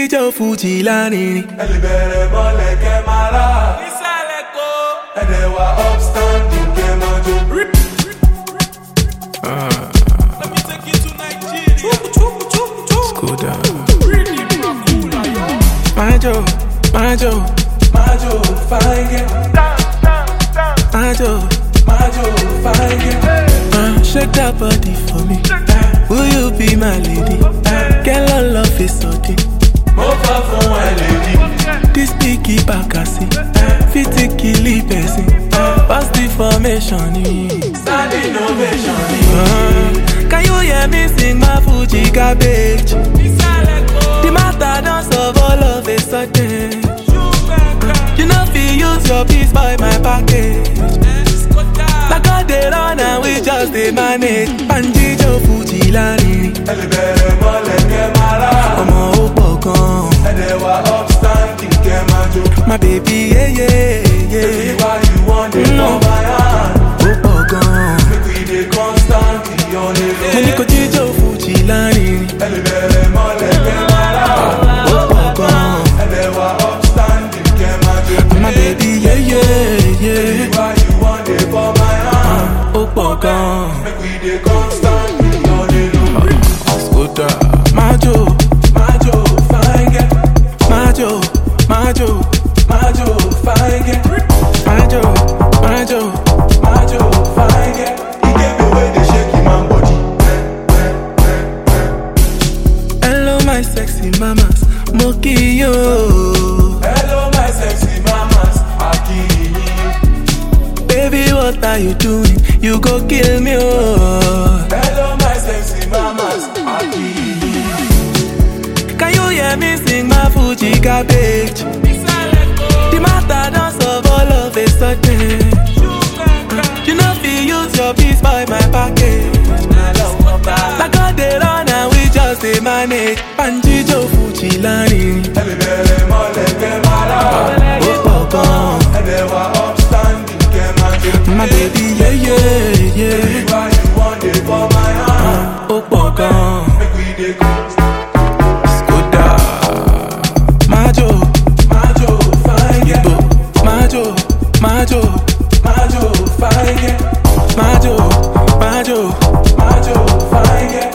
jíjó Fuji lárinrin. Ẹlẹ́bẹ̀rẹ̀ mọ́lẹ̀ kẹ́ máa rà. Ìsàlẹ̀ kó. Ẹ̀dẹ̀ wa upstanding kẹ́ máa jó. Let me take you to Nigeria. Skoda. Majo, Majo, Majo fine girl. Majo, fine girl. shake that body for me. Will you be my lady? Girl, all love is sudden. Mo fà fún ẹ lady. This picky bakasi, fit kill the person. What's the formation? Stand innovation. Can you hear me sing my Fuji garbage? The matter don't solve all of a sudden. You know if you use your piece by my package. Like all they run and we just they manage. Panjijo Fuji lárinrin. Ẹlẹ́bẹ̀rẹ̀ mọ́lẹ̀ kẹ́ máa rà. Ọmọ ó pọ̀ gan. Ẹ̀dẹ̀ wa upstanding kẹ́ máa jó. My baby, yeah, yeah, yeah. Baby, why you want it for my hand? Ó pọ̀ gan. Make we dey constantly on the road. Mo ní kó jíjó Fuji lárinrin. Ẹlẹ́bẹ̀rẹ̀ mọ́lẹ̀ kẹ́ máa rà. Ó pọ̀ gan. Ẹ̀dẹ̀ wa upstanding kẹ́ máa jó. My baby, yeah, yeah, yeah. Why you want it for my hand? Ó pọ̀ gan. Make we dey constantly on the road. Skoda. Majo, Majo fine girl. Majo, Majo, Majo fine girl. Majo, Majo. Majo fine girl. He get the way they shake him man body. Hello, my sexy mamas, mo kí yín o. Hello my sexy mamas, Akini. Baby, what are you doing? You go kill me, oh. Hello my sexy mamas, Akini. Can you hear me sing my Fuji garbage? The matter don't solve all of a sudden. You know if you use your piece by my package. Like all they run and we just they manage. Panjijo Fuji lárinrin. Ẹlẹ́bẹ̀rẹ̀ mọ́lẹ̀ kẹ́ máa rà. Ó pọ̀ gan. Ẹ̀dẹ̀ wa upstanding kẹ́ máa jó. My baby, yeah, yeah, yeah. Why you want it for my hand? Ó pọ̀ gan. Make we dey constantly. Skoda. Majo, Majo fine girl. Majo, Majo, Majo fine girl. Majo, Majo. Majo fine girl.